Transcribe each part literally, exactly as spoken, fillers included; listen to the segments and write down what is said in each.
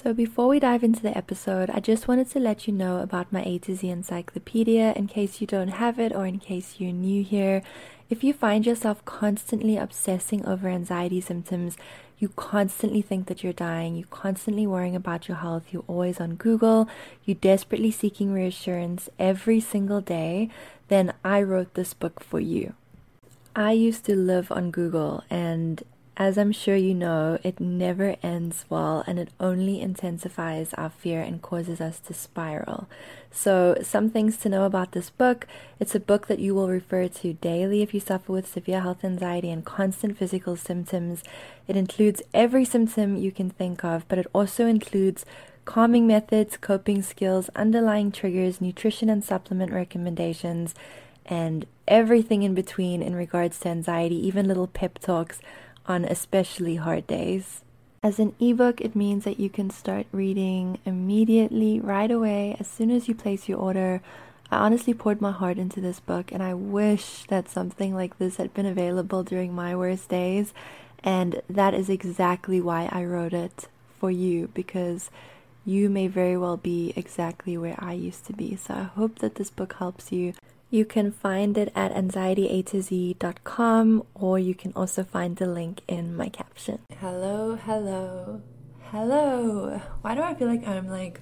So before we dive into the episode, I just wanted to let you know about my A to Z encyclopedia in case you don't have it or in case you're new here. If you find yourself constantly obsessing over anxiety symptoms, you constantly think that you're dying, you're constantly worrying about your health, you're always on Google, you're desperately seeking reassurance every single day, then I wrote this book for you. I used to live on Google, and as I'm sure you know, it never ends well, and it only intensifies our fear and causes us to spiral. So some things to know about this book: it's a book that you will refer to daily if you suffer with severe health anxiety and constant physical symptoms. It includes every symptom you can think of, but it also includes calming methods, coping skills, underlying triggers, nutrition and supplement recommendations, and everything in between in regards to anxiety, even little pep talks on especially hard days. As an ebook, it means that you can start reading immediately, right away, as soon as you place your order. I honestly poured my heart into this book, and I wish that something like this had been available during my worst days, and that is exactly why I wrote it for you, because you may very well be exactly where I used to be. So I hope that this book helps you. You can find it at anxiety a to z dot com, or you can also find the link in my caption. Hello, hello, hello. Why do I feel like I'm like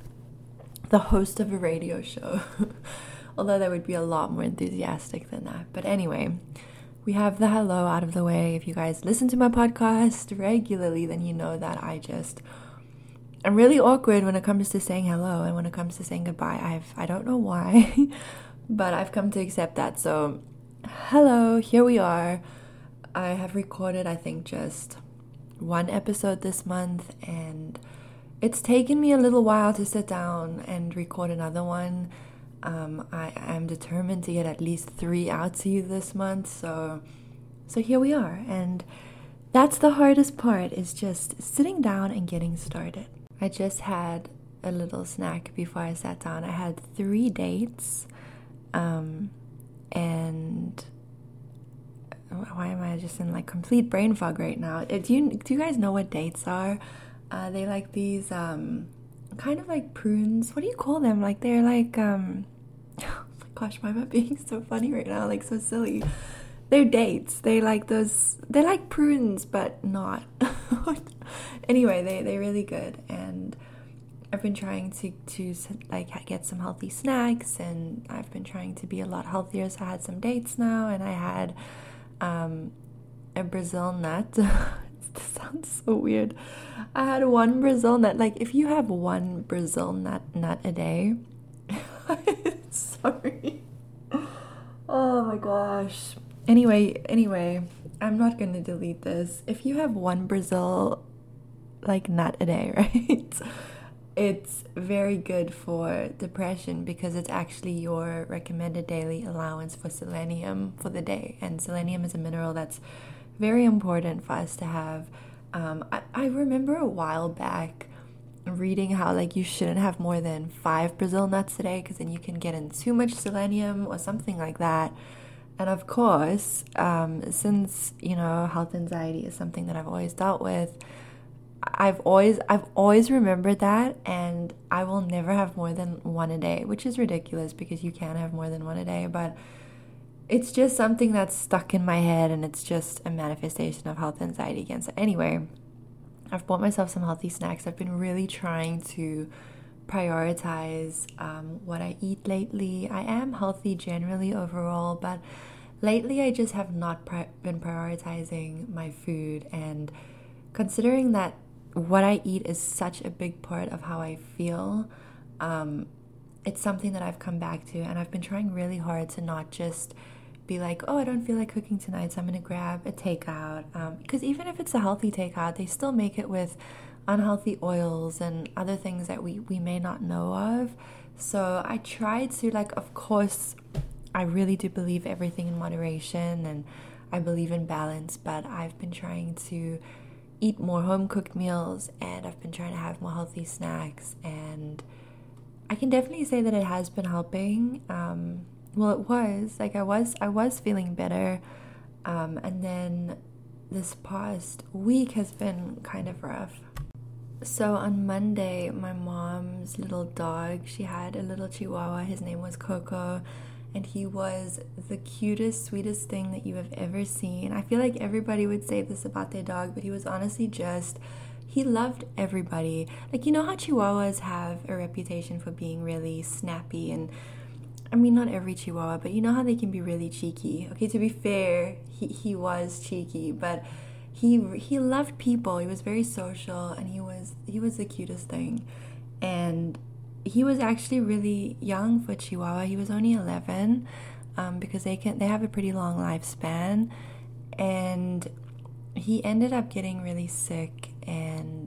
the host of a radio show? Although that would be a lot more enthusiastic than that. But anyway, we have the hello out of the way. If you guys listen to my podcast regularly, then you know that I just... I'm really awkward when it comes to saying hello and when it comes to saying goodbye. I've I don't know why. But I've come to accept that. So, hello, here we are. I have recorded, I think, just one episode this month, and it's taken me a little while to sit down and record another one. Um, I am determined to get at least three out to you this month. So, so here we are, and that's the hardest part, is just sitting down and getting started. I just had a little snack before I sat down. I had three dates. Um, and why am I just in like complete brain fog right now? Do you, do you guys know what dates are? Uh, they like these, um, kind of like prunes. What do you call them? Like they're like, um, oh my gosh, why am I being so funny right now? Like so silly. They're dates. They like those, they're like prunes, but not. Anyway, they, they're really good. And I've been trying to, to like get some healthy snacks, and I've been trying to be a lot healthier. So I had some dates now, and I had um, a Brazil nut. This sounds so weird. I had one Brazil nut. Like if you have one Brazil nut nut a day, sorry. Oh my gosh. Anyway, anyway, I'm not gonna delete this. If you have one Brazil like nut a day, right? It's very good for depression because it's actually your recommended daily allowance for selenium for the day. And selenium is a mineral that's very important for us to have. Um, I, I remember a while back reading how like you shouldn't have more than five Brazil nuts a day because then you can get in too much selenium or something like that. And of course, um, since, you know, health anxiety is something that I've always dealt with, I've always I've always remembered that, and I will never have more than one a day, which is ridiculous because you can have more than one a day, but it's just something that's stuck in my head, and it's just a manifestation of health anxiety again. So anyway, I've bought myself some healthy snacks. I've been really trying to prioritize um, what I eat lately. I am healthy generally overall, but lately I just have not pri- been prioritizing my food, and considering that what I eat is such a big part of how I feel, um, it's something that I've come back to, and I've been trying really hard to not just be like, oh, I don't feel like cooking tonight, so I'm going to grab a takeout, um, because even if it's a healthy takeout, they still make it with unhealthy oils and other things that we, we may not know of. So I try to, like, of course, I really do believe everything in moderation, and I believe in balance, but I've been trying to eat more home-cooked meals, and I've been trying to have more healthy snacks, and I can definitely say that it has been helping. Um, well, it was, like, I was, I was feeling better, um, and then this past week has been kind of rough. So on Monday, my mom's little dog, she had a little chihuahua. His name was Coco, and he was the cutest, sweetest thing that you have ever seen. I feel like everybody would say this about their dog, but he was honestly just, he loved everybody. Like, you know how chihuahuas have a reputation for being really snappy, and I mean, not every chihuahua, but you know how they can be really cheeky. Okay, to be fair, he, he was cheeky, but he he loved people. He was very social, and he was he was the cutest thing. And he was actually really young for Chihuahua. He was only eleven, um, because they can they have a pretty long lifespan. And he ended up getting really sick, and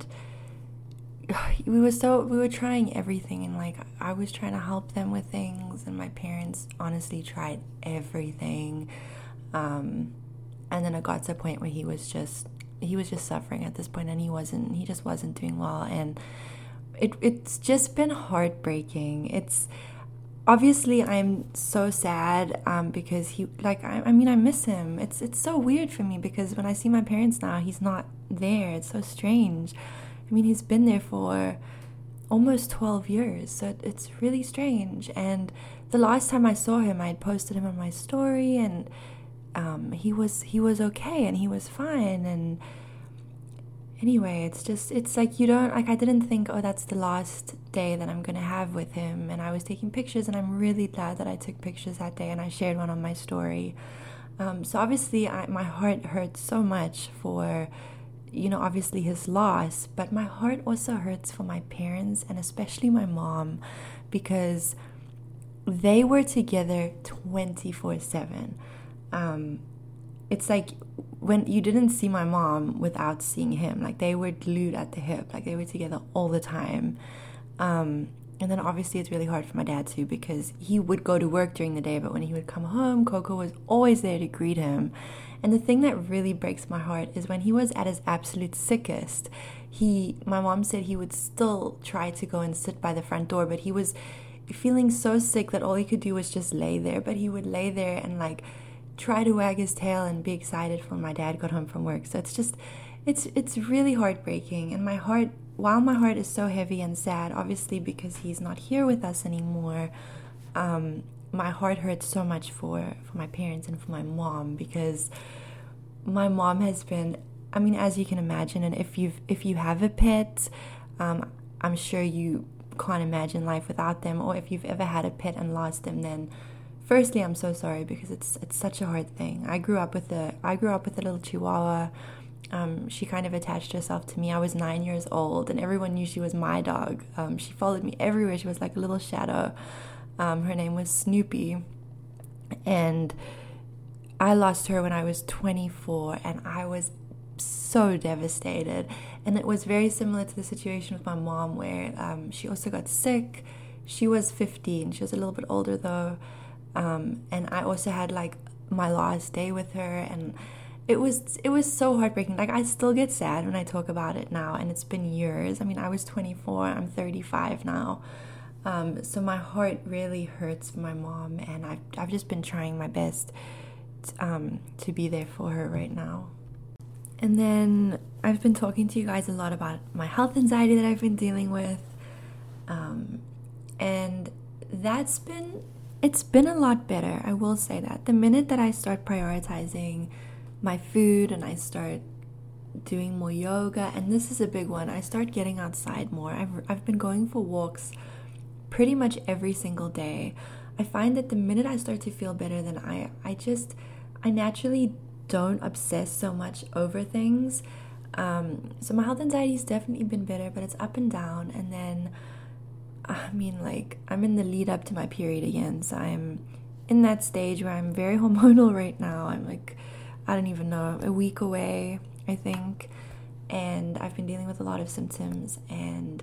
we were so we were trying everything, and like I was trying to help them with things, and my parents honestly tried everything. Um, and then it got to a point where he was just he was just suffering at this point, and he wasn't he just wasn't doing well, and it it's just been heartbreaking. It's obviously I'm so sad, um, because he like I, I mean I miss him. It's it's so weird for me because when I see my parents now, he's not there. It's so strange. I mean, he's been there for almost twelve years, so it's really strange. And the last time I saw him, I had posted him on my story, and um, he was he was okay, and he was fine. And anyway, it's just, it's like you don't, like I didn't think, oh, that's the last day that I'm going to have with him. And I was taking pictures, and I'm really glad that I took pictures that day, and I shared one on my story. Um, so obviously, I, my heart hurts so much for, you know, obviously his loss, but my heart also hurts for my parents, and especially my mom, because they were together twenty-four seven. Um, it's like when you didn't see my mom without seeing him, like they were glued at the hip, like they were together all the time. Um, and then obviously it's really hard for my dad too, because he would go to work during the day, but when he would come home, Coco was always there to greet him. And the thing that really breaks my heart is when he was at his absolute sickest, he, my mom said he would still try to go and sit by the front door, but he was feeling so sick that all he could do was just lay there. But he would lay there and like try to wag his tail and be excited when my dad got home from work. So it's just, it's it's really heartbreaking. And my heart, while my heart is so heavy and sad, obviously because he's not here with us anymore, um, my heart hurts so much for, for my parents and for my mom, because my mom has been, I mean, as you can imagine, and if you've if you have a pet, um, I'm sure you can't imagine life without them. Or if you've ever had a pet and lost them, then firstly, I'm so sorry, because it's it's such a hard thing. I grew up with a I grew up with a little Chihuahua. Um, she kind of attached herself to me. I was nine years old, and everyone knew she was my dog. Um, she followed me everywhere. She was like a little shadow. Um, her name was Snoopy, and I lost her when I was twenty-four, and I was so devastated. And it was very similar to the situation with my mom, where um, she also got sick. She was fifteen. She was a little bit older though, um, and I also had like my last day with her, and it was it was so heartbreaking. Like I still get sad when I talk about it now, and it's been years. I mean, I was twenty-four. I'm thirty-five now. Um, so my heart really hurts for my mom, and I've I've just been trying my best to, um, to be there for her right now. And then I've been talking to you guys a lot about my health anxiety that I've been dealing with, um, and that's been it's been a lot better. I will say that the minute that I start prioritizing my food and I start doing more yoga, and this is a big one, I start getting outside more. I've I've been going for walks pretty much every single day. I find that the minute I start to feel better, then I, I just, I naturally don't obsess so much over things. Um, so my health anxiety has definitely been better, but it's up and down. And then, I mean, like, I'm in the lead up to my period again. So I'm in that stage where I'm very hormonal right now. I'm like, I don't even know, a week away, I think. And I've been dealing with a lot of symptoms, and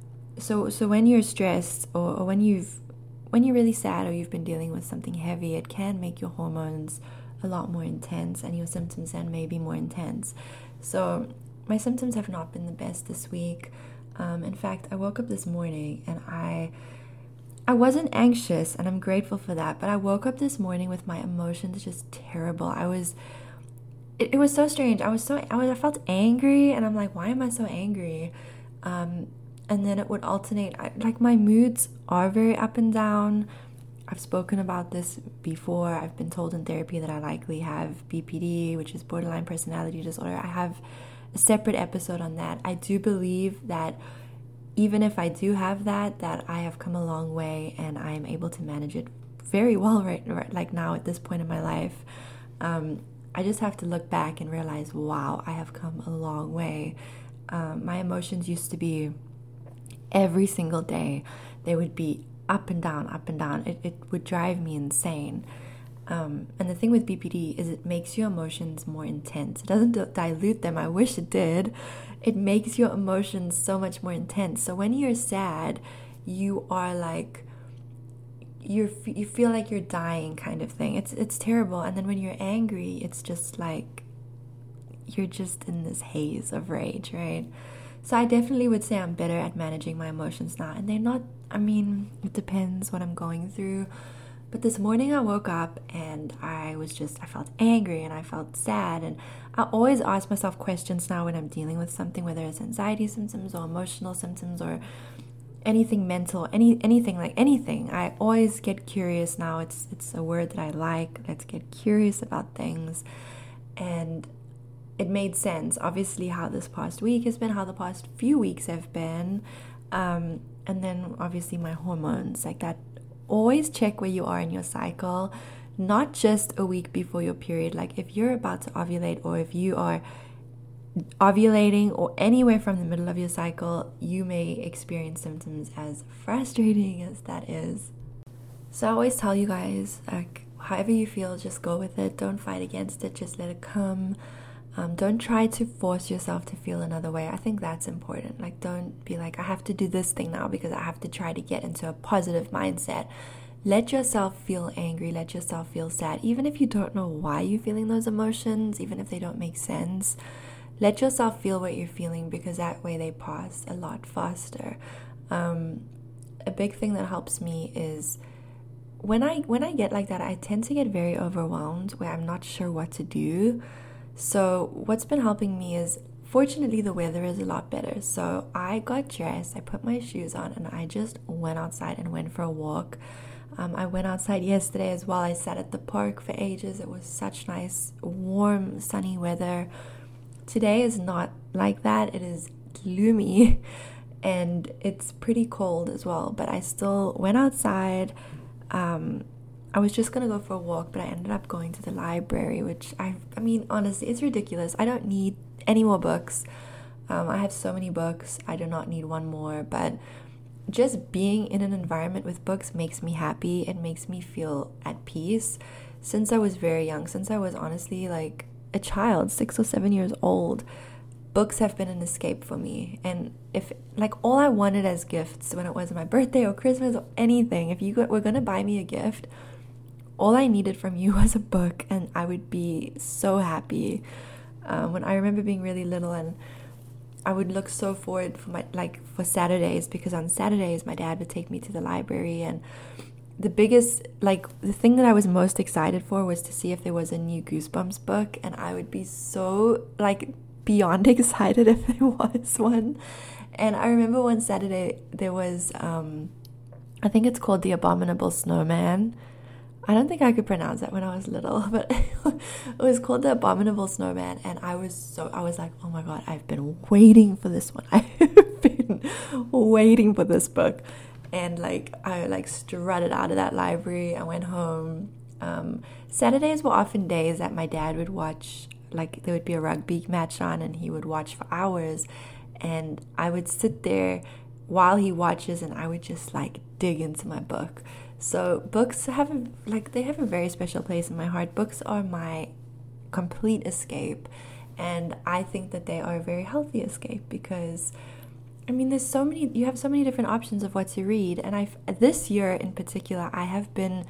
So so when you're stressed, or, or when you've when you're really sad, or you've been dealing with something heavy, it can make your hormones a lot more intense, and your symptoms then may be more intense. So my symptoms have not been the best this week. Um, in fact, I woke up this morning and I I wasn't anxious, and I'm grateful for that, but I woke up this morning with my emotions just terrible. I was it, it was so strange. I was so I was I felt angry, and I'm like, why am I so angry? Um, and then it would alternate. I, like my moods are very up and down. I've spoken about this before. I've been told in therapy that I likely have B P D, which is borderline personality disorder. I have a separate episode on that. I do believe that even if I do have that, that I have come a long way and I am able to manage it very well right, right like now at this point in my life. Um, I just have to look back and realize, wow, I have come a long way. Um, my emotions used to be every single day. They would be up and down, up and down. It, it would drive me insane. Um, and the thing with B P D is it makes your emotions more intense. It doesn't d- dilute them. I wish it did. It makes your emotions so much more intense. So when you're sad, you are like, you're, you feel like you're dying kind of thing. It's, it's terrible. And then when you're angry, it's just like, you're just in this haze of rage, right? So I definitely would say I'm better at managing my emotions now. And they're not, I mean, it depends what I'm going through. But this morning I woke up and I was just, I felt angry and I felt sad. And I always ask myself questions now when I'm dealing with something, whether it's anxiety symptoms or emotional symptoms or anything mental, any anything like anything. I always get curious now. It's it's a word that I like. Let's get curious about things. And it made sense, obviously, how this past week has been, how the past few weeks have been. Um, and then obviously my hormones, like that. Always check where you are in your cycle, not just a week before your period. Like if you're about to ovulate or if you are ovulating or anywhere from the middle of your cycle, you may experience symptoms as frustrating as that is. So I always tell you guys, like, however you feel, just go with it. Don't fight against it. Just let it come. Um, don't try to force yourself to feel another way. I think that's important. Like, don't be like, I have to do this thing now because I have to try to get into a positive mindset. Let yourself feel angry. Let yourself feel sad. Even if you don't know why you're feeling those emotions, even if they don't make sense, let yourself feel what you're feeling because that way they pass a lot faster. Um, a big thing that helps me is when I when I get like that, I tend to get very overwhelmed where I'm not sure what to do. So what's been helping me is, fortunately, the weather is a lot better. So I got dressed, I put my shoes on, and I just went outside and went for a walk. Um, I went outside yesterday as well. I sat at the park for ages. It was such nice, warm, sunny weather. Today is not like that. It is gloomy, and it's pretty cold as well. But I still went outside. Um... I was just going to go for a walk, but I ended up going to the library, which I I mean, honestly, it's ridiculous. I don't need any more books. Um, I have so many books. I do not need one more. But just being in an environment with books makes me happy. It makes me feel at peace. Since I was very young, since I was honestly like a child, six or seven years old, books have been an escape for me. And if, like, all I wanted as gifts when it was my birthday or Christmas or anything, if you were going to buy me a gift, all I needed from you was a book, and I would be so happy. Um, when I remember being really little, and I would look so forward for my like for Saturdays, because on Saturdays my dad would take me to the library, and the biggest, like, the thing that I was most excited for was to see if there was a new Goosebumps book, and I would be so like beyond excited if there was one. And I remember one Saturday there was, um, I think it's called The Abominable Snowman. I don't think I could pronounce that when I was little, but it was called The Abominable Snowman, and I was so, I was like, oh my god, I've been waiting for this one. I've been waiting for this book. And like, I like strutted out of that library. I went home. Um, Saturdays were often days that my dad would watch, like there would be a rugby match on and he would watch for hours, and I would sit there while he watches and I would just like dig into my book. So books have a, like they have a very special place in my heart. Books are my complete escape, and I think that they are a very healthy escape because, I mean, there's so many, you have so many different options of what to read. And I've, this year in particular, I have been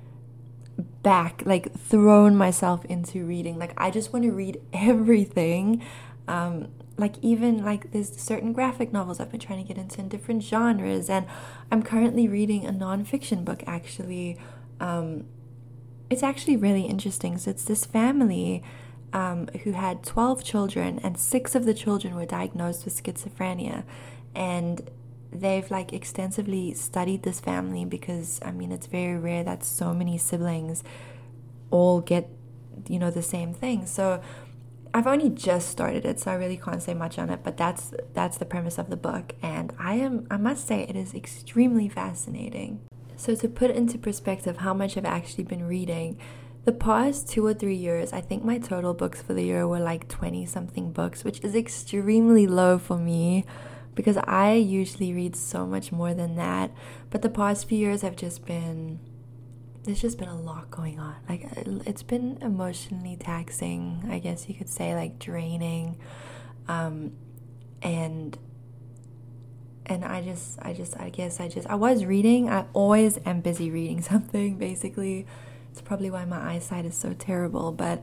back, like thrown myself into reading. Like, I just want to read everything. Um, like even like there's certain graphic novels I've been trying to get into in different genres. And I'm currently reading a nonfiction book, actually. Um, it's actually really interesting. So it's this family Um, who had twelve children, and six of the children were diagnosed with schizophrenia. and they've like extensively studied this family because, I mean, it's very rare that so many siblings all get, you know, the same thing. So I've only just started it, so I really can't say much on it, but that's that's the premise of the book, and I am I must say it is extremely fascinating. So to put into perspective how much I've actually been reading, the past two or three years, I think my total books for the year were like twenty something books, which is extremely low for me because I usually read so much more than that. But the past few years have just been, there's just been a lot going on. Like, it's been emotionally taxing, I guess you could say, like draining. Um, and and I just, I just, I guess I just, I was reading. I always am busy reading something, basically. It's probably why my eyesight is so terrible. But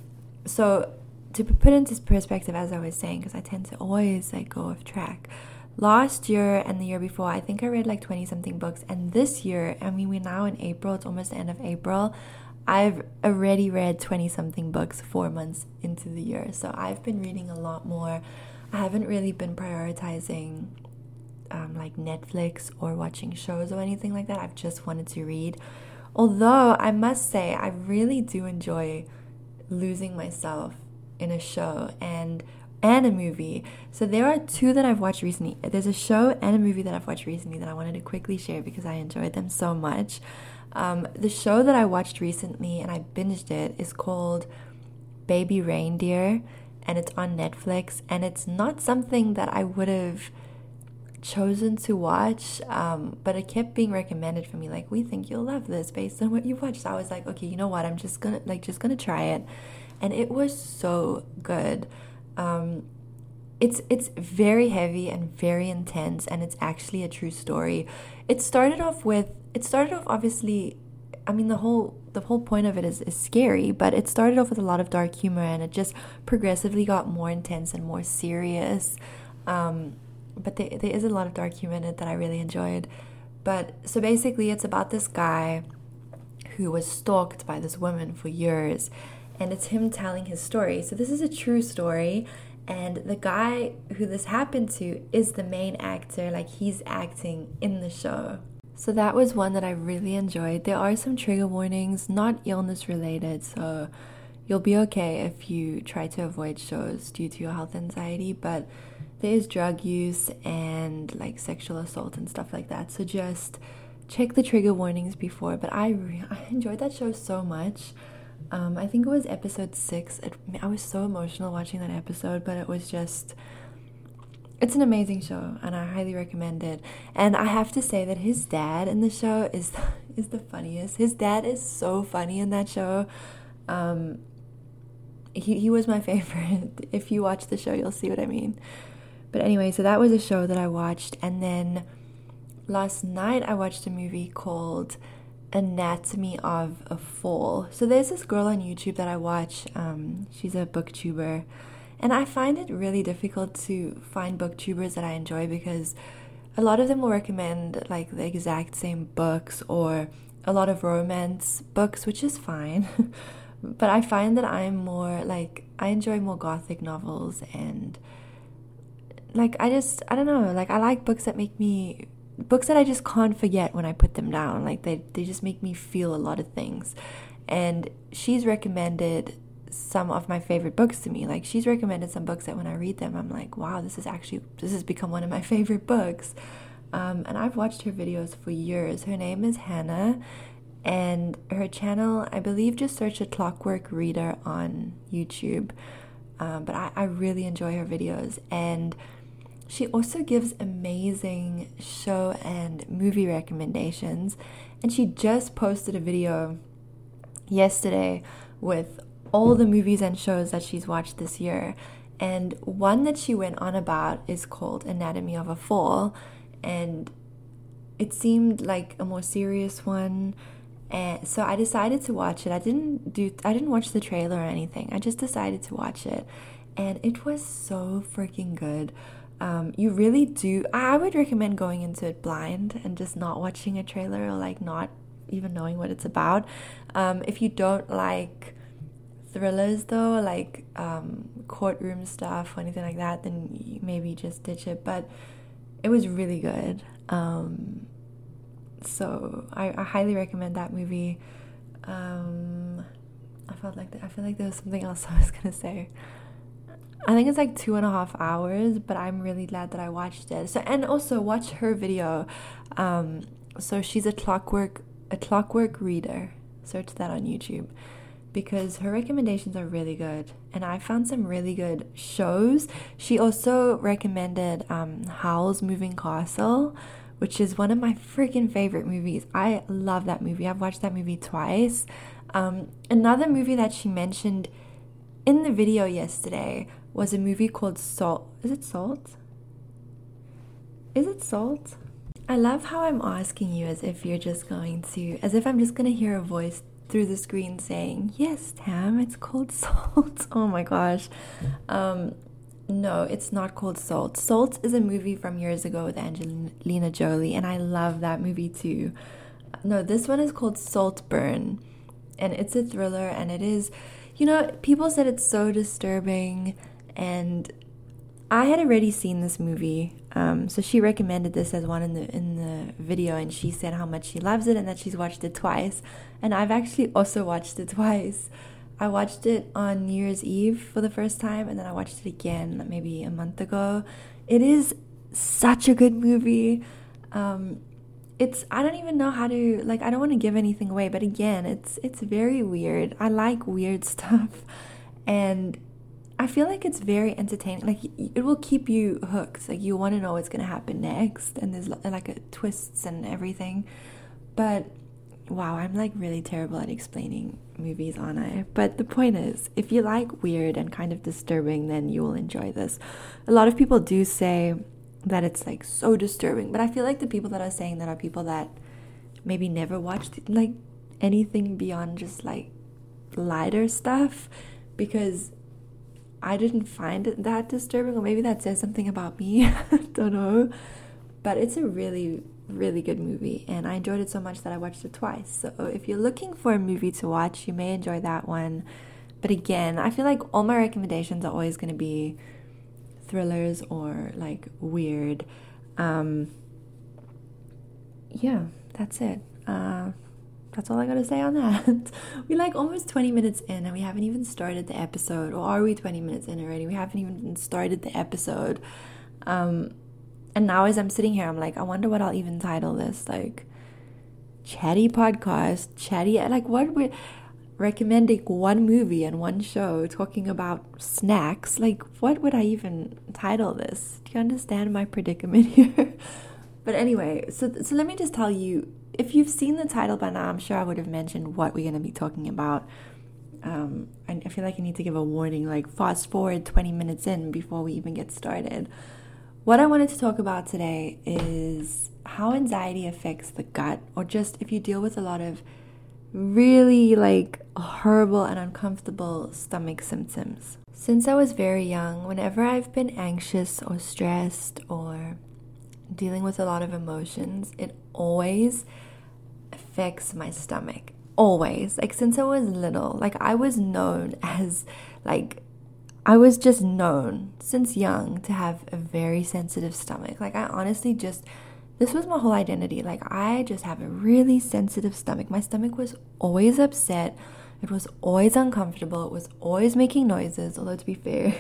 so to put into perspective, as I was saying, because I tend to always like go off track. Last year and the year before, I think I read like twenty something books. And this year, I mean, we're now in April, it's almost the end of April. I've already read twenty something books four months into the year. So I've been reading a lot more. I haven't really been prioritizing um, like Netflix or watching shows or anything like that. I've just wanted to read. Although I must say, I really do enjoy losing myself in a show and and a movie. So there are two that I've watched recently. There's a show and a movie that I've watched recently that I wanted to quickly share because I enjoyed them so much. Um, the show that I watched recently and I binged it is called Baby Reindeer, and it's on Netflix, and it's not something that I would have chosen to watch, um, but it kept being recommended for me, like, we think you'll love this based on what you watched. So I was like, okay, you know what, I'm just gonna like just gonna try it. And it was so good. Um, it's it's very heavy and very intense, and it's actually a true story. It started off with it started off obviously, I mean, the whole the whole point of it is, is scary, but it started off with a lot of dark humor, and it just progressively got more intense and more serious. Um, but there, there is a lot of dark humor in it that I really enjoyed. But so basically it's about this guy who was stalked by this woman for years, and it's him telling his story. So this is a true story, and the guy who this happened to is the main actor, like he's acting in the show. So that was one that I really enjoyed. There are some trigger warnings, not illness related, so you'll be okay if you try to avoid shows due to your health anxiety, but there is drug use and like sexual assault and stuff like that, so just check the trigger warnings before. But I, re- I enjoyed that show so much. Um, I think it was episode six. It, I was so emotional watching that episode, but it was just, it's an amazing show, and I highly recommend it. And I have to say that his dad in the show is is the funniest. His dad is so funny in that show. Um, he he was my favorite. If you watch the show, you'll see what I mean. But anyway, so that was a show that I watched, and then last night I watched a movie called Anatomy of a Fall. So there's this girl on YouTube that I watch. Um, she's a booktuber, and I find it really difficult to find booktubers that I enjoy because a lot of them will recommend like the exact same books or a lot of romance books, which is fine. But I find that I'm more like, I enjoy more gothic novels, and like I just, I don't know, like I like books that make me, books that I just can't forget when I put them down. Like they, they just make me feel a lot of things. And she's recommended some of my favorite books to me. Like she's recommended some books that when I read them, I'm like, wow, this is actually, this has become one of my favorite books. Um, and I've watched her videos for years. Her name is Hannah, and her channel, I believe, just search a Clockwork Reader on YouTube. Um, but I, I really enjoy her videos, and she also gives amazing show and movie recommendations. And she just posted a video yesterday with all the movies and shows that she's watched this year. And one that she went on about is called Anatomy of a Fall. And it seemed like a more serious one. And so I decided to watch it. I didn't do I didn't watch the trailer or anything. I just decided to watch it. And it was so freaking good. Um, you really do. I would recommend going into it blind and just not watching a trailer or like not even knowing what it's about. Um, if you don't like thrillers though, like um, courtroom stuff or anything like that, then you maybe just ditch it. But it was really good. Um, so I, I highly recommend that movie. Um, I felt like th- I feel like there was something else I was gonna say. I think it's like two and a half hours, but I'm really glad that I watched it. So, and also watch her video. Um, so she's a clockwork a clockwork reader. Search that on YouTube, because her recommendations are really good, and I found some really good shows. She also recommended um, Howl's Moving Castle, which is one of my freaking favorite movies. I love that movie. I've watched that movie twice. Um, another movie that she mentioned in the video yesterday was a movie called Salt. Is it Salt? Is it Salt? I love how I'm asking you as if you're just going to, as if I'm just going to hear a voice through the screen saying, yes, Tam, it's called Salt. Oh my gosh. Um, no, it's not called Salt. Salt is a movie from years ago with Angelina Jolie, and I love that movie too. No, this one is called Saltburn, and it's a thriller, and it is, you know, people said it's so disturbing, and I had already seen this movie, um, so she recommended this as one in the in the video, and she said how much she loves it and that she's watched it twice, and I've actually also watched it twice. I watched it on New Year's Eve for the first time, and then I watched it again maybe a month ago. It is such a good movie. Um, it's I don't even know how to, like, I don't want to give anything away, but again, it's it's very weird. I like weird stuff, and I feel like it's very entertaining. Like, it will keep you hooked. Like, you want to know what's going to happen next, and there's like a twists and everything. But wow, I'm like really terrible at explaining movies, aren't I? But the point is, if you like weird and kind of disturbing, then you will enjoy this. A lot of people do say that it's like so disturbing, but I feel like the people that are saying that are people that maybe never watched like anything beyond just like lighter stuff, because I didn't find it that disturbing, or maybe that says something about me. I don't know. But it's a really, really good movie, and I enjoyed it so much that I watched it twice. So if you're looking for a movie to watch, you may enjoy that one. But again, I feel like all my recommendations are always going to be thrillers or like weird. Um, yeah, that's it. Uh, That's all I gotta say on that. We're like almost twenty minutes in, and we haven't even started the episode. Or are we twenty minutes in already? We haven't even started the episode. Um, and now as I'm sitting here, I'm like, I wonder what I'll even title this. Like, chatty podcast, chatty, like what would, recommending one movie and one show, talking about snacks. Like, what would I even title this? Do you understand my predicament here? But anyway, so so let me just tell you, if you've seen the title by now, I'm sure I would have mentioned what we're going to be talking about. Um, I, I feel like I need to give a warning, like fast forward twenty minutes in before we even get started. What I wanted to talk about today is how anxiety affects the gut, or just if you deal with a lot of really like horrible and uncomfortable stomach symptoms. Since I was very young, whenever I've been anxious or stressed or dealing with a lot of emotions, it always affects my stomach. Always. Like, since I was little, like I was known as like I was just known since young to have a very sensitive stomach. Like, I honestly just, this was my whole identity. Like, I just have a really sensitive stomach. My stomach was always upset. It was always uncomfortable. It was always making noises, although to be fair,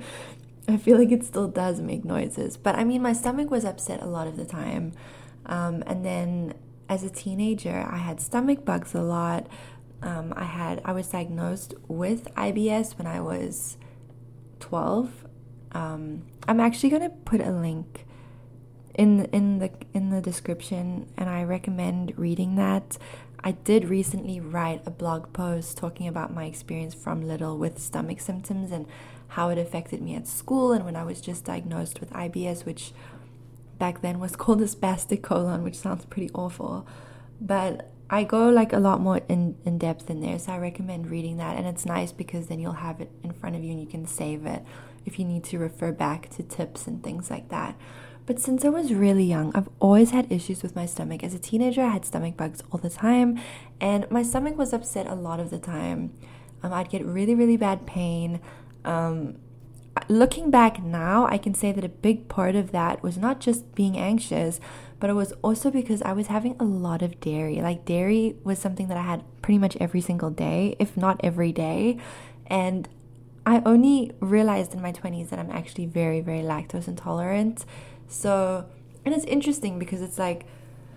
I feel like it still does make noises. But I mean, my stomach was upset a lot of the time. Um, and then as a teenager, I had stomach bugs a lot. Um, I had, I was diagnosed with I B S when I was twelve. Um, I'm actually going to put a link in, in the, in the description, and I recommend reading that. I did recently write a blog post talking about my experience from little with stomach symptoms and how it affected me at school, and when I was just diagnosed with I B S, which back then was called a spastic colon, which sounds pretty awful. But I go like a lot more in, in depth in there, so I recommend reading that. And it's nice because then you'll have it in front of you and you can save it if you need to refer back to tips and things like that. But since I was really young, I've always had issues with my stomach. As a teenager, I had stomach bugs all the time, and my stomach was upset a lot of the time. Um, I'd get really, really bad pain. Um, looking back now, I can say that a big part of that was not just being anxious, but it was also because I was having a lot of dairy. Like, dairy was something that I had pretty much every single day, if not every day. And I only realized in my twenties that I'm actually very, very lactose intolerant. So, and it's interesting because it's like,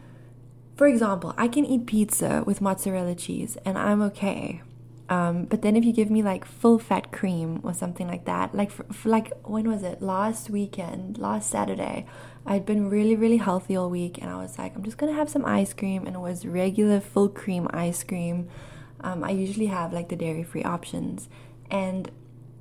for example, I can eat pizza with mozzarella cheese and I'm okay. Um, but then if you give me like full fat cream or something like that, like for, for like when was it? Last weekend, last Saturday, I'd been really, really healthy all week, and I was like, I'm just gonna have some ice cream, and it was regular full cream ice cream. Um, I usually have like the dairy-free options, and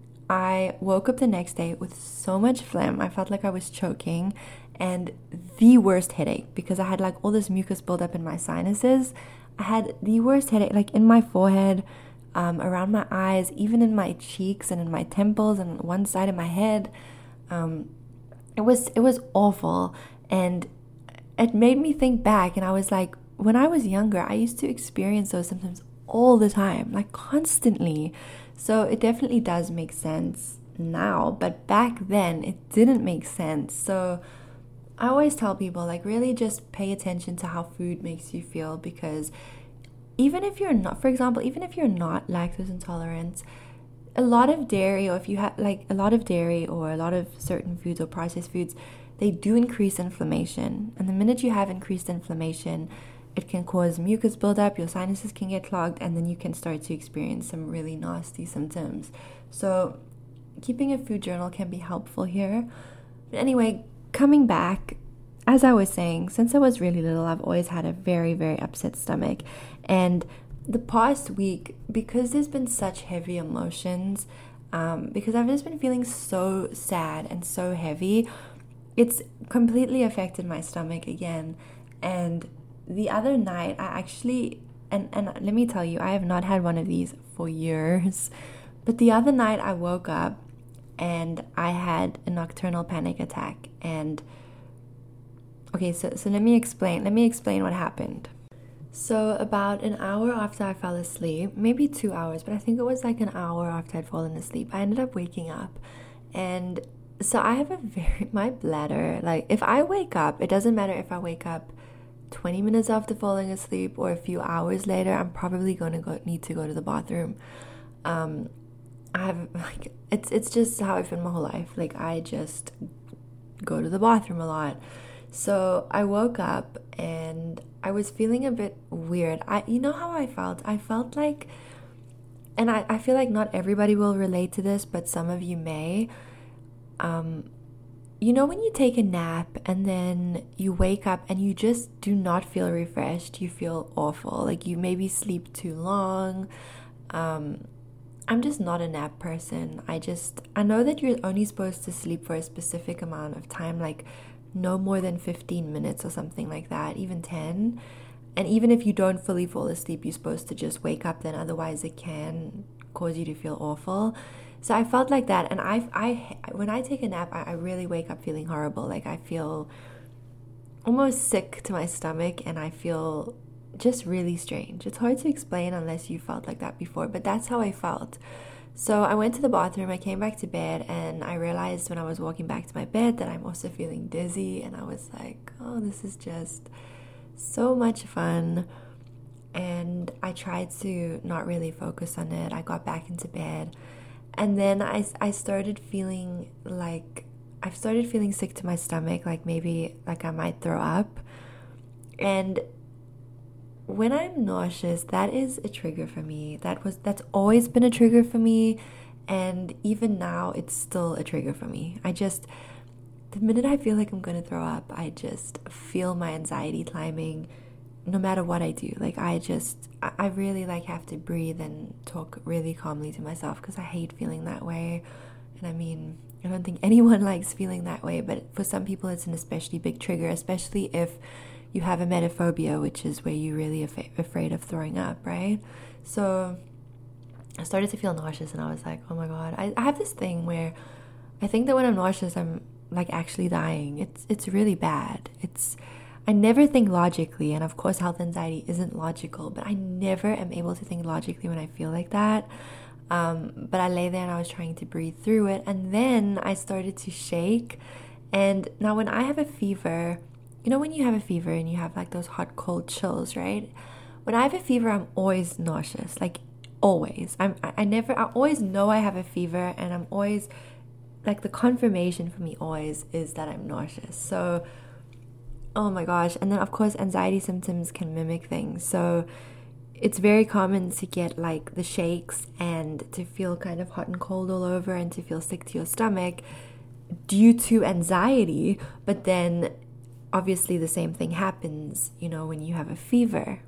I woke up the next day with so much phlegm. I felt like I was choking, and the worst headache because I had like all this mucus build up in my sinuses. I had the worst headache, like in my forehead, um, around my eyes, even in my cheeks and in my temples and one side of my head. Um, it was it was awful, and it made me think back. And I was like, when I was younger, I used to experience those symptoms all the time, like constantly. So it definitely does make sense now, but back then it didn't make sense. So I always tell people, like, really just pay attention to how food makes you feel, because even if you're not, for example, even if you're not lactose intolerant, a lot of dairy, or if you have like a lot of dairy or a lot of certain foods or processed foods, they do increase inflammation. And the minute you have increased inflammation, it can cause mucus buildup, your sinuses can get clogged, and then you can start to experience some really nasty symptoms. So keeping a food journal can be helpful here. But anyway, coming back, as I was saying, since I was really little, I've always had a very, very upset stomach. And the past week, because there's been such heavy emotions, um, because I've just been feeling so sad and so heavy, it's completely affected my stomach again. And the other night, I actually, and, and let me tell you, I have not had one of these for years. But the other night I woke up and I had a nocturnal panic attack. And okay, so, so let me explain. Let me explain what happened. So about an hour after I fell asleep, maybe two hours, but I think it was like an hour after I'd fallen asleep, I ended up waking up. And so I have a very, my bladder, like if I wake up, it doesn't matter if I wake up twenty minutes after falling asleep or a few hours later, I'm probably going to go need to go to the bathroom. Um, I have like, it's, it's just how I've been my whole life. Like I just go to the bathroom a lot. So I woke up and I was feeling a bit weird. I, you know how I felt? I felt like, and I, I feel like not everybody will relate to this, but some of you may. Um, you know when you take a nap and then you wake up and you just do not feel refreshed, you feel awful. Like you maybe sleep too long. Um, I'm just not a nap person. I just, I know that you're only supposed to sleep for a specific amount of time, like no more than fifteen minutes or something like that, even ten. And even if you don't fully fall asleep, you're supposed to just wake up then, otherwise it can cause you to feel awful. So I felt like that, and I, I when I take a nap, I, I really wake up feeling horrible. Like I feel almost sick to my stomach, and I feel just really strange. It's hard to explain unless you felt like that before, but that's how I felt. So I went to the bathroom, I came back to bed, and I realized when I was walking back to my bed that I'm also feeling dizzy, and I was like, oh, this is just so much fun. And I tried to not really focus on it. I got back into bed, and then I, I started feeling like, I started feeling sick to my stomach, like maybe like I might throw up. And when I'm nauseous, that is a trigger for me. That was that's always been a trigger for me, and even now it's still a trigger for me. I just, the minute I feel like I'm gonna throw up, I just feel my anxiety climbing no matter what I do. Like I just, I really like have to breathe and talk really calmly to myself because I hate feeling that way. And I mean, I don't think anyone likes feeling that way, but for some people it's an especially big trigger, especially if you have emetophobia, which is where you're really af- afraid of throwing up, right? So I started to feel nauseous, and I was like, oh my god. I, I have this thing where I think that when I'm nauseous, I'm like actually dying. It's it's really bad. It's I never think logically, and of course health anxiety isn't logical, but I never am able to think logically when I feel like that. Um, but I lay there and I was trying to breathe through it. And then I started to shake. And now when I have a fever, you know when you have a fever and you have like those hot, cold chills, right? When I have a fever, I'm always nauseous, like always. I'm, I never, I always know I have a fever, and I'm always, like the confirmation for me always is that I'm nauseous. So, oh my gosh. And then of course, anxiety symptoms can mimic things. So it's very common to get like the shakes and to feel kind of hot and cold all over and to feel sick to your stomach due to anxiety. But then obviously the same thing happens, you know, when you have a fever.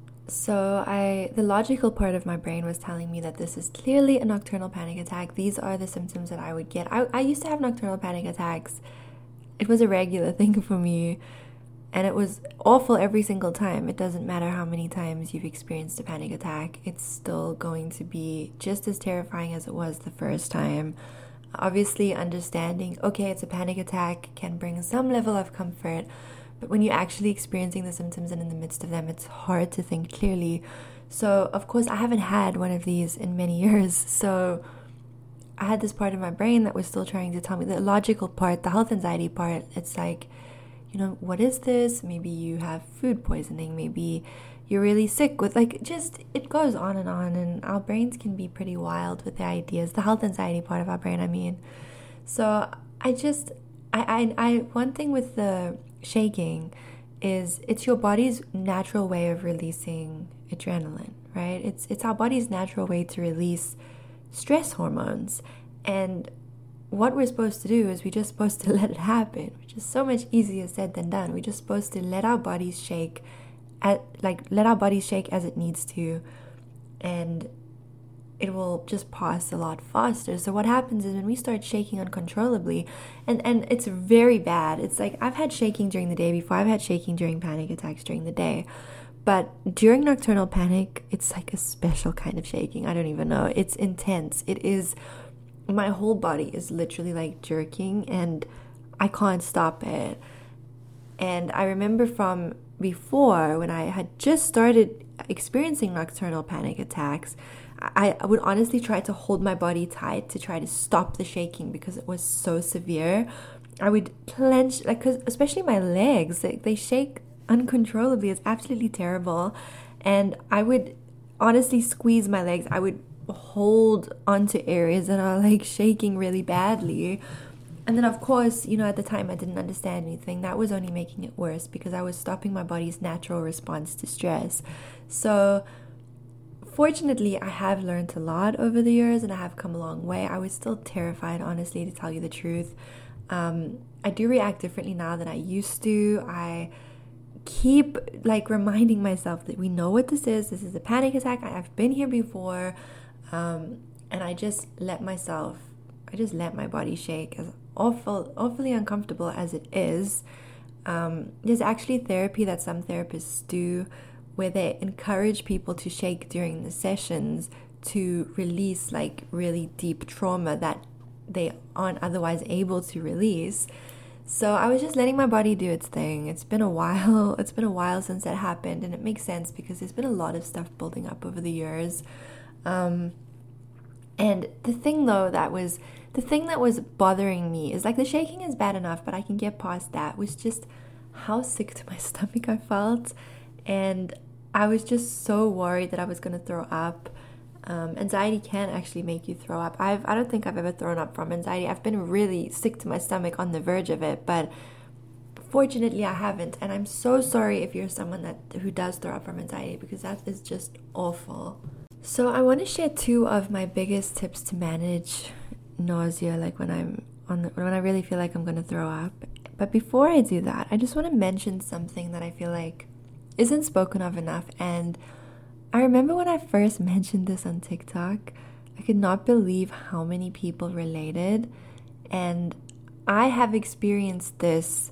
So I, the logical part of my brain was telling me that this is clearly a nocturnal panic attack. These are the symptoms that I would get. I, I used to have nocturnal panic attacks. It was a regular thing for me, and it was awful every single time. It doesn't matter how many times you've experienced a panic attack. It's still going to be just as terrifying as it was the first time. Obviously, understanding, okay, it's a panic attack can bring some level of comfort, but when you're actually experiencing the symptoms and in the midst of them, it's hard to think clearly. So, of course, I haven't had one of these in many years. So I had this part of my brain that was still trying to tell me the logical part, the health anxiety part. It's like, you know, what is this? Maybe you have food poisoning. Maybe you're really sick with, like, just, it goes on and on. And our brains can be pretty wild with the ideas, the health anxiety part of our brain, I mean. So I just, I, I, I one thing with the shaking is it's your body's natural way of releasing adrenaline, right? It's it's our body's natural way to release stress hormones. And what we're supposed to do is we're just supposed to let it happen, which is so much easier said than done. We're just supposed to let our bodies shake at like let our bodies shake as it needs to, and it will just pass a lot faster. So what happens is when we start shaking uncontrollably, and, and it's very bad. It's like I've had shaking during the day before. I've had shaking during panic attacks during the day. But during nocturnal panic, it's like a special kind of shaking. I don't even know. It's intense. It is, my whole body is literally like jerking and I can't stop it. And I remember from before when I had just started experiencing nocturnal panic attacks, I, I would honestly try to hold my body tight to try to stop the shaking because it was so severe. I would clench, like, cause especially my legs, they, they shake uncontrollably. It's absolutely terrible. And I would honestly squeeze my legs. I would hold onto areas that are like shaking really badly. And then of course, you know, at the time I didn't understand anything. That was only making it worse because I was stopping my body's natural response to stress. So fortunately, I have learned a lot over the years and I have come a long way. I was still terrified, honestly, to tell you the truth. Um, I do react differently now than I used to. I keep like reminding myself that we know what this is. This is a panic attack. I have been here before. Um, and I just let myself, I just let my body shake, as awful, awfully uncomfortable as it is. Um, there's actually therapy that some therapists do where they encourage people to shake during the sessions to release like really deep trauma that they aren't otherwise able to release. So I was just letting my body do its thing. It's been a while. It's been a while since that happened, and it makes sense because there's been a lot of stuff building up over the years. Um, and the thing though that was the thing that was bothering me is like the shaking is bad enough, but I can get past that. Was just how sick to my stomach I felt, and I was just so worried that I was going to throw up. Um, anxiety can actually make you throw up. I've, I don't think I've ever thrown up from anxiety. I've been really sick to my stomach on the verge of it, but fortunately I haven't. And I'm so sorry if you're someone that who does throw up from anxiety, because that is just awful. So I want to share two of my biggest tips to manage nausea, like when I'm on the, when I really feel like I'm going to throw up. But before I do that, I just want to mention something that I feel like isn't spoken of enough. And I remember when I first mentioned this on TikTok, I could not believe how many people related. And I have experienced this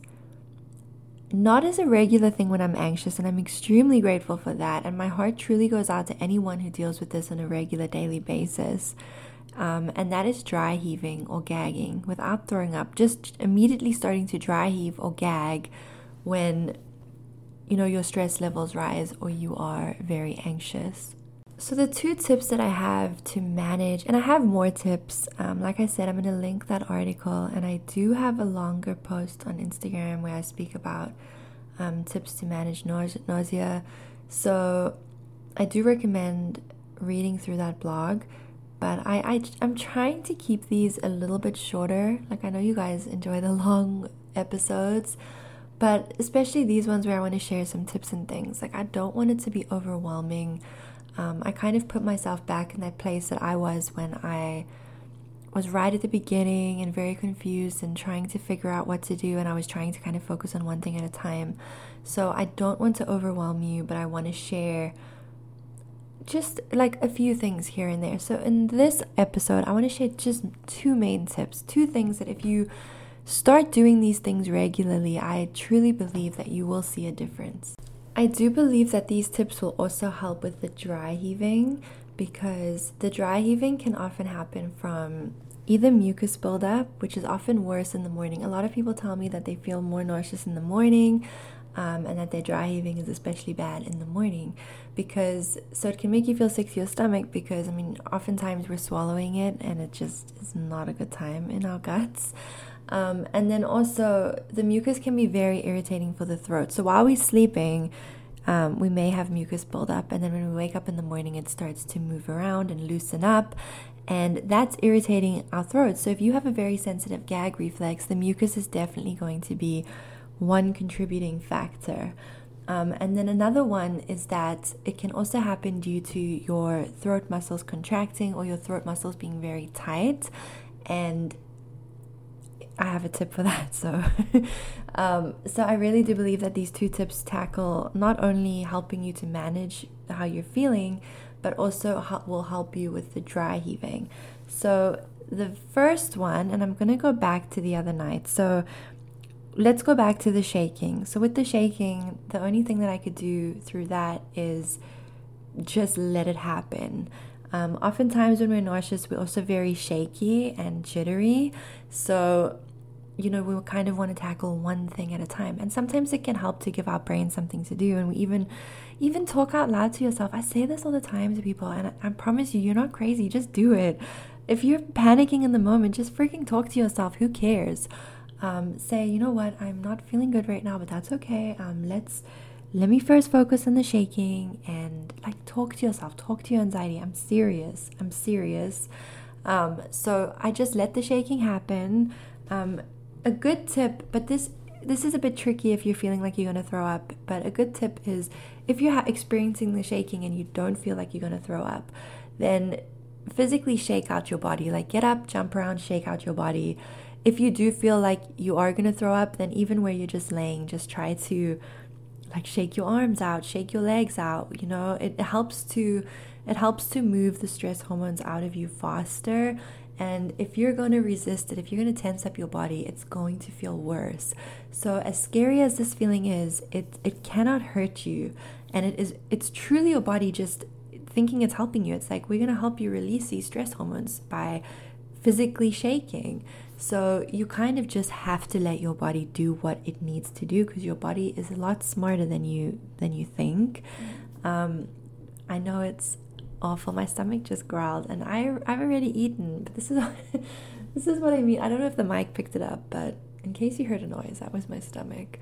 not as a regular thing when I'm anxious, and I'm extremely grateful for that. And my heart truly goes out to anyone who deals with this on a regular daily basis. Um, and that is dry heaving or gagging without throwing up. Just immediately starting to dry heave or gag when, you know, your stress levels rise or you are very anxious. So the two tips that I have to manage, and I have more tips, um, like I said, I'm going to link that article, and I do have a longer post on Instagram where I speak about um, tips to manage nause- nausea. So I do recommend reading through that blog, but I, I, I'm trying to keep these a little bit shorter. Like, I know you guys enjoy the long episodes, but especially these ones where I want to share some tips and things. Like, I don't want it to be overwhelming. Um, I kind of put myself back in that place that I was when I was right at the beginning and very confused and trying to figure out what to do, and I was trying to kind of focus on one thing at a time. So I don't want to overwhelm you, but I want to share just like a few things here and there. So in this episode, I want to share just two main tips, two things that if you start doing these things regularly, I truly believe that you will see a difference. I do believe that these tips will also help with the dry heaving, because the dry heaving can often happen from either mucus buildup, which is often worse in the morning. A lot of people tell me that they feel more nauseous in the morning, um, and that their dry heaving is especially bad in the morning, because so it can make you feel sick to your stomach, because I mean oftentimes we're swallowing it and it just is not a good time in our guts. Um, and then also the mucus can be very irritating for the throat. So while we're sleeping, um, we may have mucus build up, and then when we wake up in the morning, it starts to move around and loosen up, and that's irritating our throats. So if you have a very sensitive gag reflex, the mucus is definitely going to be one contributing factor. Um, and then another one is that it can also happen due to your throat muscles contracting or your throat muscles being very tight, and I have a tip for that. So um, so I really do believe that these two tips tackle not only helping you to manage how you're feeling, but also help, will help you with the dry heaving. So the first one, and I'm going to go back to the other night. So let's go back to the shaking. So with the shaking, the only thing that I could do through that is just let it happen. Um, oftentimes when we're nauseous, we're also very shaky and jittery. So, you know, we kind of want to tackle one thing at a time. And sometimes it can help to give our brain something to do. And we even even talk out loud to yourself. I say this all the time to people, and I, I promise you, you're not crazy. Just do it. If you're panicking in the moment, just freaking talk to yourself. Who cares? Um, say, you know what, I'm not feeling good right now, but that's okay. Um, let's let me first focus on the shaking, and like talk to yourself, talk to your anxiety. I'm serious. I'm serious. Um, so I just let the shaking happen. Um, a good tip, but this this is a bit tricky if you're feeling like you're going to throw up, but a good tip is if you're ha- experiencing the shaking and you don't feel like you're going to throw up, then physically shake out your body. Like get up, jump around, shake out your body. If you do feel like you are going to throw up, then even where you're just laying, just try to like shake your arms out, shake your legs out. You know, it helps to it helps to move the stress hormones out of you faster. And if you're going to resist it, if you're going to tense up your body, it's going to feel worse. So as scary as this feeling is, it it cannot hurt you, and it is it's truly your body just thinking it's helping you. It's like, we're going to help you release these stress hormones by physically shaking. So you kind of just have to let your body do what it needs to do, because your body is a lot smarter than you than you think. Um, I know it's awful. My stomach just growled, and I I've already eaten. But this is this is what I mean. I don't know if the mic picked it up, but in case you heard a noise, that was my stomach.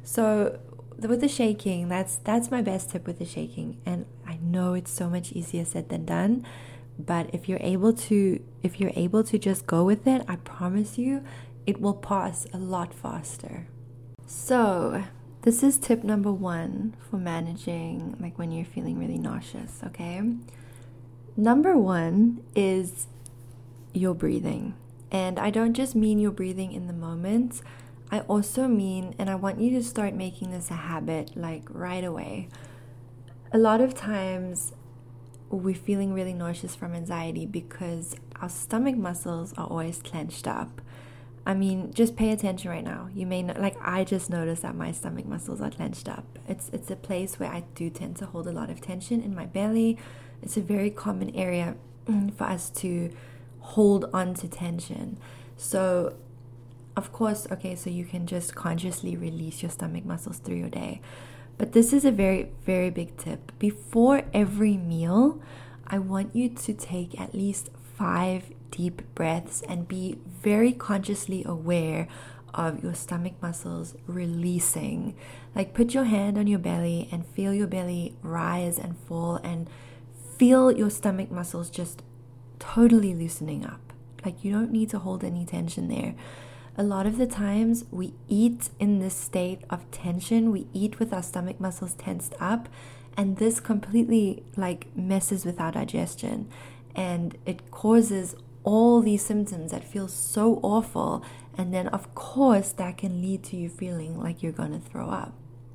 So with the shaking, that's that's my best tip with the shaking. And I know it's so much easier said than done. But if you're able to if you're able to just go with it, I promise you it will pass a lot faster. So this is tip number one for managing like when you're feeling really nauseous, okay? Number one is your breathing. And I don't just mean your breathing in the moment. I also mean, and I want you to start making this a habit like right away. A lot of times we're feeling really nauseous from anxiety because our stomach muscles are always clenched up. I mean, just pay attention right now. You may not, like I just noticed that my stomach muscles are clenched up. It's it's a place where I do tend to hold a lot of tension in my belly. It's a very common area for us to hold on to tension. So, of course, okay, so you can just consciously release your stomach muscles through your day. But this is a very, very big tip. Before every meal, I want you to take at least five deep breaths and be very consciously aware of your stomach muscles releasing. Like put your hand on your belly and feel your belly rise and fall, and feel your stomach muscles just totally loosening up. Like you don't need to hold any tension there. A lot of the times we eat in this state of tension. We eat with our stomach muscles tensed up, and this completely like messes with our digestion, and it causes all these symptoms that feel so awful. And then of course that can lead to you feeling like you're gonna throw up.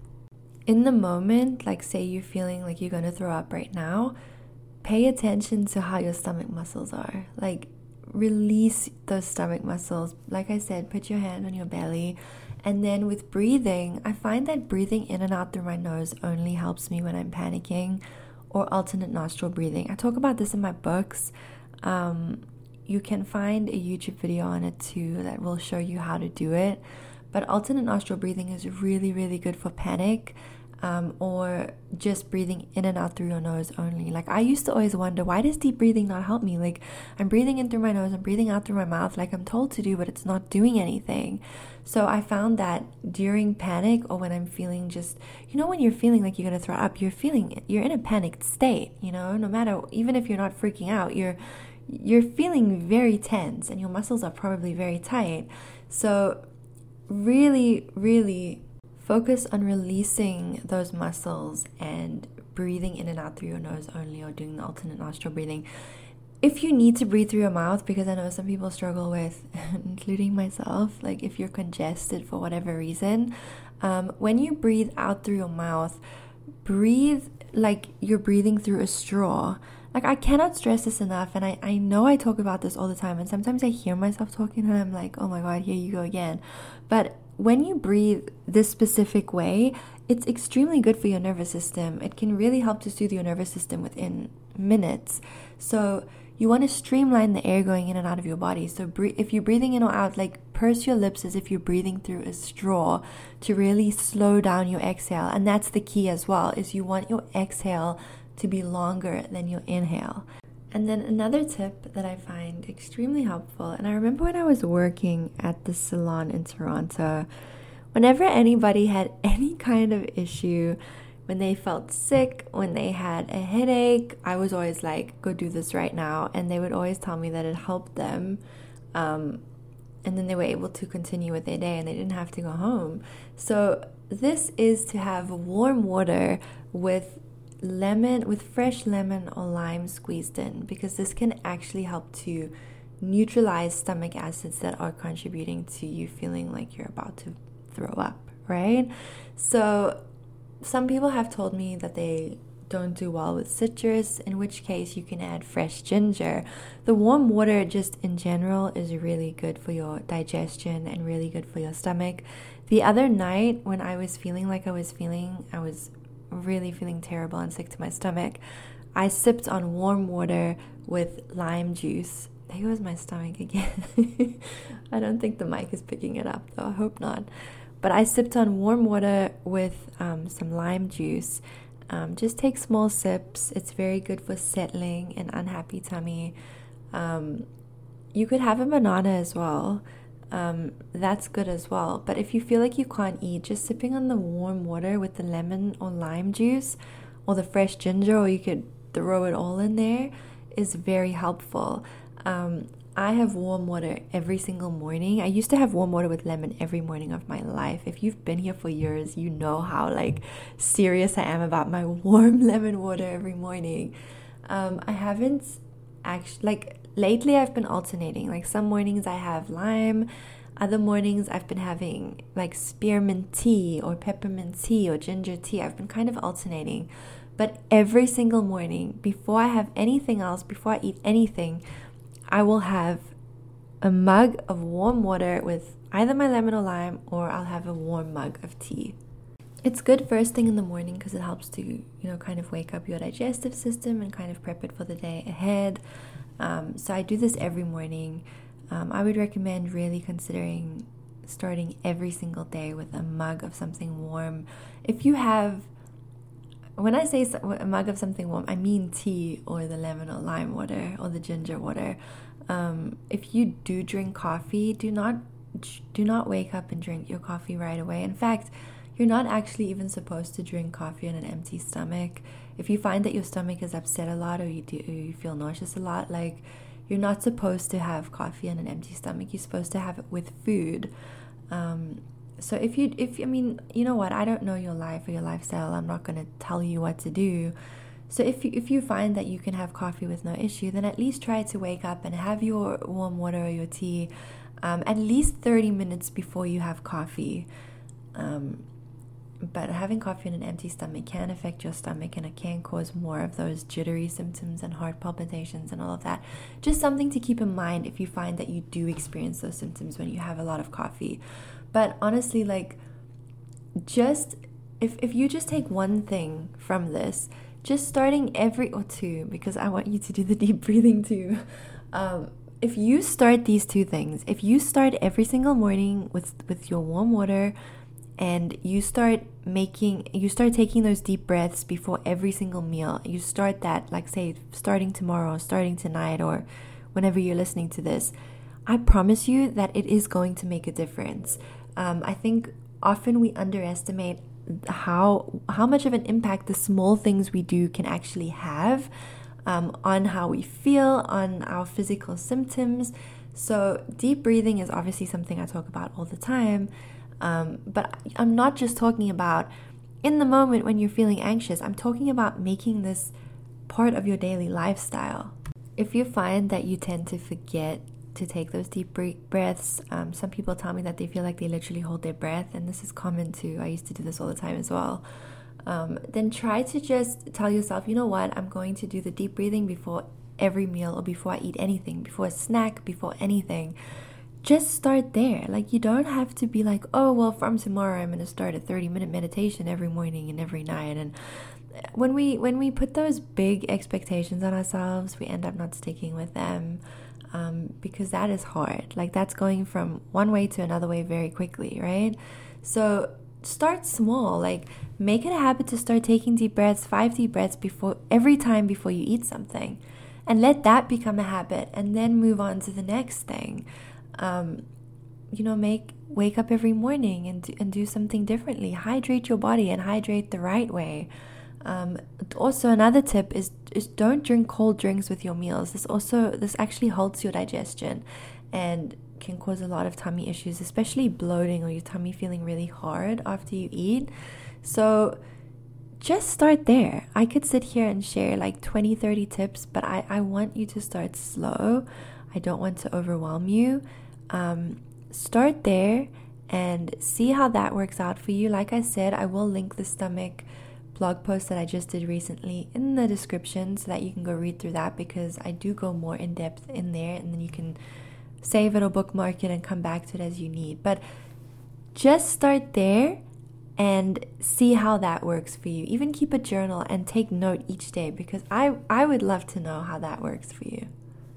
In the moment, like say you're feeling like you're gonna throw up right now, pay attention to how your stomach muscles are. Like release those stomach muscles. Like I said, put your hand on your belly. And then with breathing, I find that breathing in and out through my nose only helps me when I'm panicking, or alternate nostril breathing. I talk about this in my books. Um, you can find a YouTube video on it too that will show you how to do it. But alternate nostril breathing is really, really good for panic. Um, or just breathing in and out through your nose only. Like I used to always wonder, why does deep breathing not help me? Like I'm breathing in through my nose, I'm breathing out through my mouth like I'm told to do, but it's not doing anything. So I found that during panic, or when I'm feeling just, you know, when you're feeling like you're gonna throw up, you're feeling, you're in a panicked state, you know, no matter, even if you're not freaking out, you're you're feeling very tense and your muscles are probably very tight. So really, really focus on releasing those muscles and breathing in and out through your nose only, or doing the alternate nostril breathing. If you need to breathe through your mouth, because I know some people struggle with, including myself, like if you're congested for whatever reason, um, when you breathe out through your mouth, breathe like you're breathing through a straw. Like I cannot stress this enough, and I, I know I talk about this all the time, and sometimes I hear myself talking and I'm like, oh my god, here you go again. But when you breathe this specific way, it's extremely good for your nervous system. It can really help to soothe your nervous system within minutes. So you want to streamline the air going in and out of your body. So breathe, if you're breathing in or out, like purse your lips as if you're breathing through a straw to really slow down your exhale. And that's the key as well, is you want your exhale to be longer than your inhale. And then another tip that I find extremely helpful, and I remember when I was working at the salon in Toronto, whenever anybody had any kind of issue, when they felt sick, when they had a headache, I was always like, go do this right now. And they would always tell me that it helped them. Um, and then they were able to continue with their day and they didn't have to go home. So this is to have warm water with lemon, with fresh lemon or lime squeezed in, because this can actually help to neutralize stomach acids that are contributing to you feeling like you're about to throw up, right? So some people have told me that they don't do well with citrus, in which case you can add fresh ginger. The warm water just in general is really good for your digestion and really good for your stomach. The other night when I was feeling like I was feeling, I was really feeling terrible and sick to my stomach, I sipped on warm water with lime juice. There goes my stomach again. I don't think the mic is picking it up though, I hope not. But I sipped on warm water with um, some lime juice. Um, just take small sips. It's very good for settling an unhappy tummy. Um, you could have a banana as well. Um, that's good as well. But if you feel like you can't eat, just sipping on the warm water with the lemon or lime juice or the fresh ginger, or you could throw it all in there, is very helpful. Um, I have warm water every single morning. I used to have warm water with lemon every morning of my life. If you've been here for years, you know how like serious I am about my warm lemon water every morning. Um, I haven't actually, like lately I've been alternating. Like some mornings I have lime, other mornings I've been having like spearmint tea or peppermint tea or ginger tea. I've been kind of alternating. But every single morning, before I have anything else, before I eat anything, I will have a mug of warm water with either my lemon or lime, or I'll have a warm mug of tea. It's good first thing in the morning because it helps to, you know, kind of wake up your digestive system and kind of prep it for the day ahead. Um, so I do this every morning. Um, I would recommend really considering starting every single day with a mug of something warm. If you have when I say a mug of something warm, I mean tea or the lemon or lime water or the ginger water. Um, if you do drink coffee, do not do not wake up and drink your coffee right away. In fact, you're not actually even supposed to drink coffee on an empty stomach. If you find that your stomach is upset a lot, or you do, or you feel nauseous a lot, like, you're not supposed to have coffee on an empty stomach. You're supposed to have it with food. Um, so if you, if I mean, you know what? I don't know your life or your lifestyle. I'm not going to tell you what to do. So if you, if you find that you can have coffee with no issue, then at least try to wake up and have your warm water or your tea um, at least thirty minutes before you have coffee. Um, but having coffee on an empty stomach can affect your stomach, and it can cause more of those jittery symptoms and heart palpitations and all of that. Just something to keep in mind if you find that you do experience those symptoms when you have a lot of coffee. But honestly, like, just if if you just take one thing from this, just starting every or two, because I want you to do the deep breathing too. Um, if you start these two things, if you start every single morning with with your warm water, and you start making, you start taking those deep breaths before every single meal, you start that, like, say, starting tomorrow, starting tonight, or whenever you're listening to this, I promise you that it is going to make a difference. Um, I think often we underestimate how how much of an impact the small things we do can actually have um, on how we feel, on our physical symptoms. So deep breathing is obviously something I talk about all the time. Um, but I'm not just talking about in the moment when you're feeling anxious. I'm talking about making this part of your daily lifestyle. If you find that you tend to forget to take those deep breaths, um, some people tell me that they feel like they literally hold their breath, and this is common too. I used to do this all the time as well. Um, then try to just tell yourself, you know what, I'm going to do the deep breathing before every meal, or before I eat anything, before a snack, before anything. Just start there. Like, you don't have to be like, oh, well, from tomorrow I'm going to start a thirty minute meditation every morning and every night. And when we when we put those big expectations on ourselves, we end up not sticking with them, um, because that is hard. Like, that's going from one way to another way very quickly, right? So start small. Like, make it a habit to start taking deep breaths, five deep breaths before every time before you eat something, and let that become a habit, and then move on to the next thing. Um, you know, make wake up every morning and do, and do something differently. Hydrate your body, and hydrate the right way. Um, also, another tip is is don't drink cold drinks with your meals. This also this actually halts your digestion and can cause a lot of tummy issues, especially bloating or your tummy feeling really hard after you eat. So just start there. I could sit here and share like twenty, thirty tips, but I, I want you to start slow. I don't want to overwhelm you. Um, start there and see how that works out for you. Like I said, I will link the stomach blog post that I just did recently in the description so that you can go read through that, because I do go more in depth in there, and then you can save it or bookmark it and come back to it as you need. But just start there and see how that works for you. Even keep a journal and take note each day, because I, I would love to know how that works for you.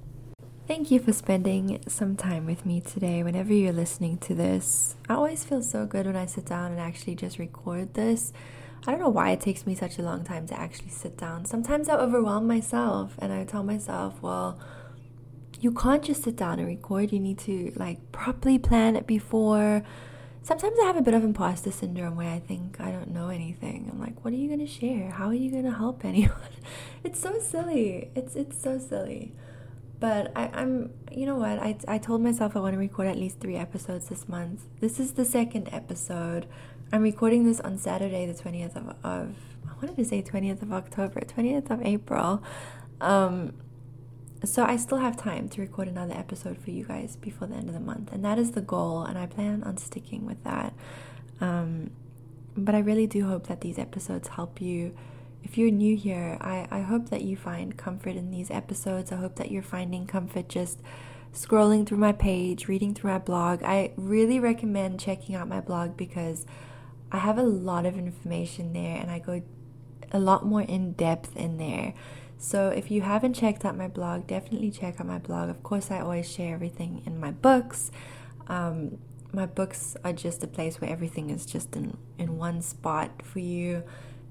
Thank you for spending some time with me today whenever you're listening to this. I always feel so good when I sit down and actually just record this. I don't know why it takes me such a long time to actually sit down. Sometimes I overwhelm myself and I tell myself, well, you can't just sit down and record. You need to like properly plan it before. Sometimes I have a bit of imposter syndrome where I think I don't know anything. I'm like, what are you going to share? How are you going to help anyone? It's so silly. It's it's so silly. But I, I'm, you know what, I, I told myself I want to record at least three episodes this month. This is the second episode. I'm recording this on Saturday, the twentieth of, of I wanted to say twentieth of October, twentieth of April. Um, so I still have time to record another episode for you guys before the end of the month. And that is the goal, and I plan on sticking with that. Um, but I really do hope that these episodes help you. If you're new here, I, I hope that you find comfort in these episodes. I hope that you're finding comfort just scrolling through my page, reading through my blog. I really recommend checking out my blog because I have a lot of information there and I go a lot more in depth in there. So if you haven't checked out my blog, definitely check out my blog. Of course, I always share everything in my books. Um, my books are just a place where everything is just in, in one spot for you.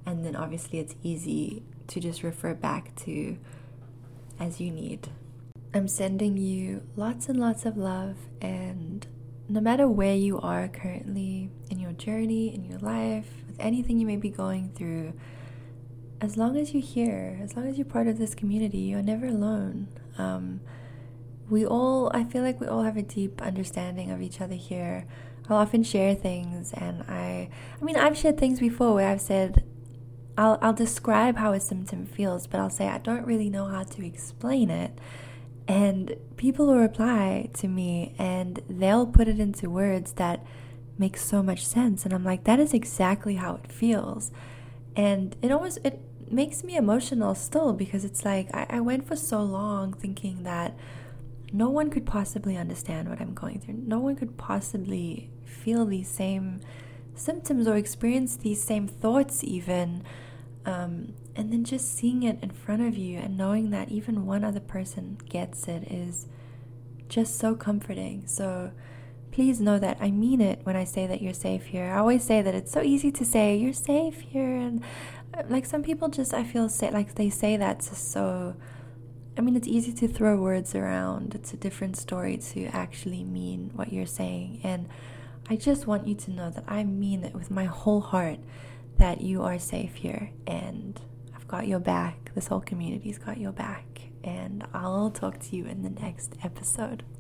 And then obviously it's easy to just refer back to as you need. I'm sending you lots and lots of love, and no matter where you are currently in your journey, in your life, with anything you may be going through, as long as you're here, as long as you're part of this community, you're never alone. Um, we all, I feel like we all have a deep understanding of each other here. I'll often share things, and I, I mean, I've shared things before where I've said, I'll, I'll describe how a symptom feels, but I'll say I don't really know how to explain it. And people will reply to me and they'll put it into words that make so much sense. And I'm like, that is exactly how it feels. And it almost, it makes me emotional still, because it's like, I, I went for so long thinking that no one could possibly understand what I'm going through. No one could possibly feel these same symptoms or experience these same thoughts even. Um, and then just seeing it in front of you and knowing that even one other person gets it is just so comforting. So please know that I mean it when I say that you're safe here. I always say that it's so easy to say you're safe here, and like some people just, I feel say, like they say that's so, I mean, it's easy to throw words around. It's a different story to actually mean what you're saying. And I just want you to know that I mean it with my whole heart, that you are safe here, and I've got your back. This whole community's got your back, and I'll talk to you in the next episode.